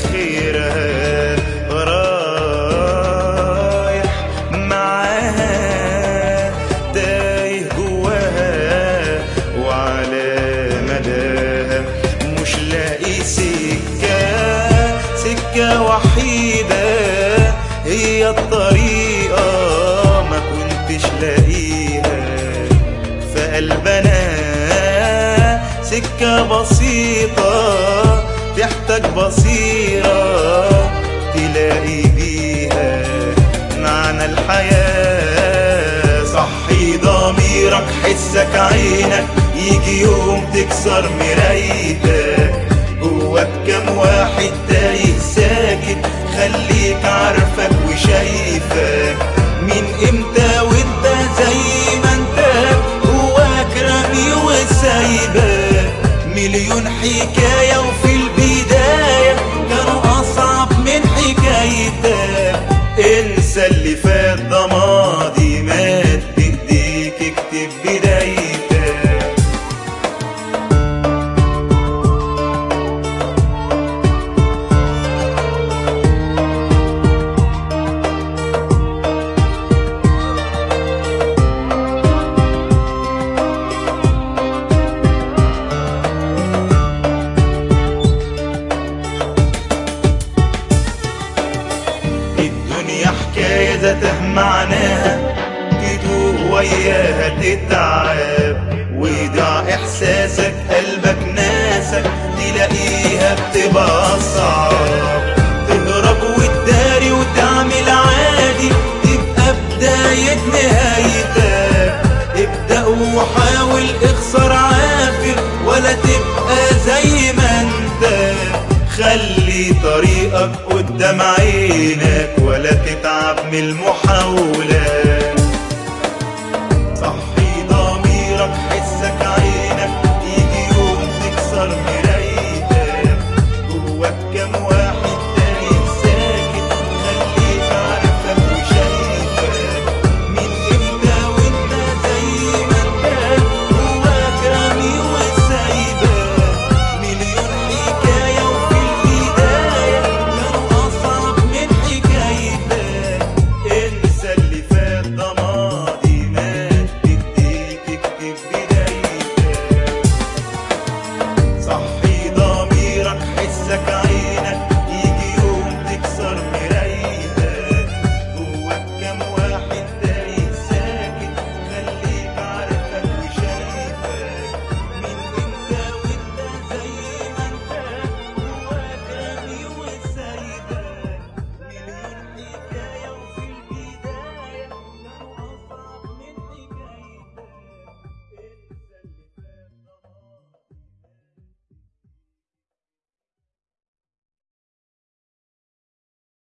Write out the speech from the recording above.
اخرها رايح معاها تايه جواها وعلى مداها مش لاقي سكة وحيدة هي الطريقة ما كنتش لاقيها فقلبنا سكة بسيطة تحتاج بصيرة تلاقي بيها معنى الحياة. صحي ضميرك حسك عينك يجي يوم تكسر مرايتك جواك كام واحد تايه ساكت خليك عارفك وشايفك من امتى وانت زي ما انت جواك رامي وسايبك مليون حكاية وفي البداية كانوا أصعب من حكايتك. انسى اللي فات ده ماضي مات بإيديك اكتب بدايتك. حكاية ذاته معناها تتوه وياها تتعب ويضيع إحساسك قلبك ناسك تلاقيها بتبقى صعب تهرب وتداري وتعمل عادي تبقى بداية نهايتك. ابدأ وحاول اخسر عافر ولا تبقى زي ما انت خلي طريقك قدام عينك ولا تتعب من المحاولة. صحي ضميرك حسك عينك يجي يوم تكسر مرايتك جواك كام واحد تايه ساكت خليك عارفك وشايفك من امتى وانت زي ما انت جواك رامي وسايبك مليون حكاية وفي البداية كانوا أصعب من حكايتك. انسى اللي فات ده ماضي مات بإيديك اكتب بدايتك. صحي ضميرك حسك عينك